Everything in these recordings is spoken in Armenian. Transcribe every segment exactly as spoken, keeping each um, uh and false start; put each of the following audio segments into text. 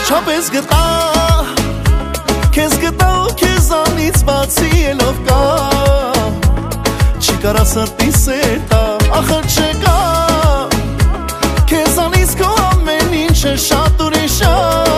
Վերջապես գտա Քեզ գտա ու քեզանից բացի ելով կա Չի կարա սրտի սեր տա Ախր չկա Քեզանից քո ամեն ինչը շատ ուրիշ ա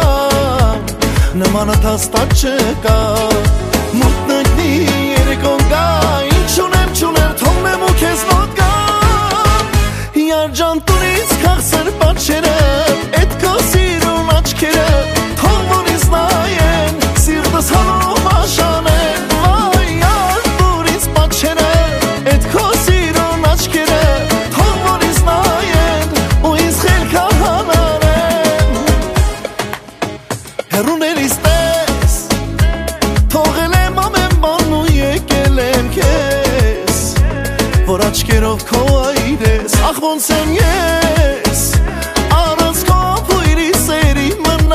Նմանդ հաստատ չկա Մութ նգնի երեկոն գա Ինչ ունեմ չունեմ թողնեմ ու քեզ մոտ գա Յարջան տունից քաղցր պատշերը Էդ քո սիրուն աչքերը Թող որից նայեն Սիրտս հանում աշանեն Վայ յար տունից պատշերը Էդ քո սիրուն աչքերը Թող որից նայեն Ու ինձ խելքա հանարեն Հեռուներիս տես Թողել եմ ամեն բան ու եկել եմ քեզ Որ աչքերով քո այրես Ախ ոնց եմ ես Առանց քո փույրի սերի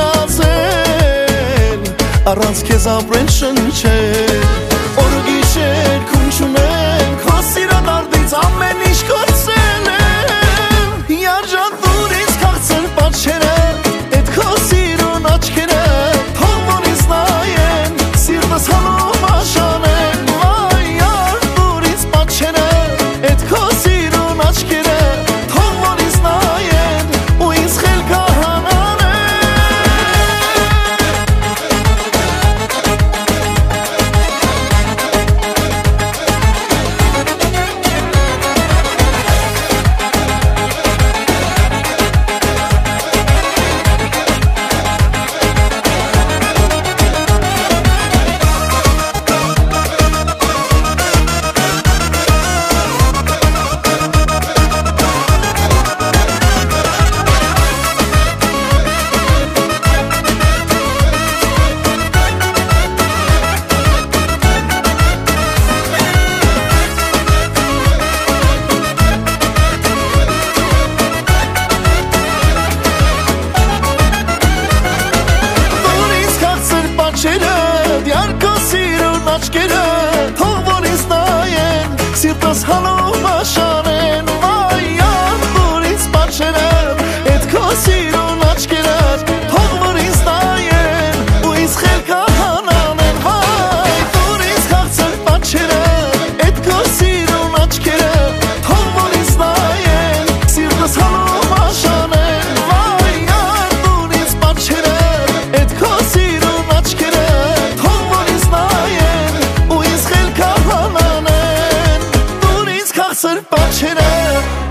մնացել Առանց քեզ ապրել շնչել Օր ու գիշեր քուն չունեմ Քո սիրո դարդից ամեն ինչ կորցել եմ Յարջան տունից քաղցր պատշերը Էդ քո սիրուն աչքերը Թող որից նայեն Սիրտս հանում աշանեն Վայ յար տունից պատշերը Էդ քո սիրուն աչքերը Թող որից նայեն Ու ինձ խելքա Դյար քո սիրուն աչքերը Թող որից նայեն Սիրտս հանում աշանեն Վայ յար տունից պատշերը Էդ քո սիրուն աչքերը Թող որից նայեն Ու ինձ խելքա հանանեն Վայ տունից քաղցր պատշերը Էդ քո սիրուն աչքերը Թող որից նայեն Սիրտս հանում աշանեն Վայ յար տունից պատշերը Էդ քո սիրուն աչքերը Սր պատշերը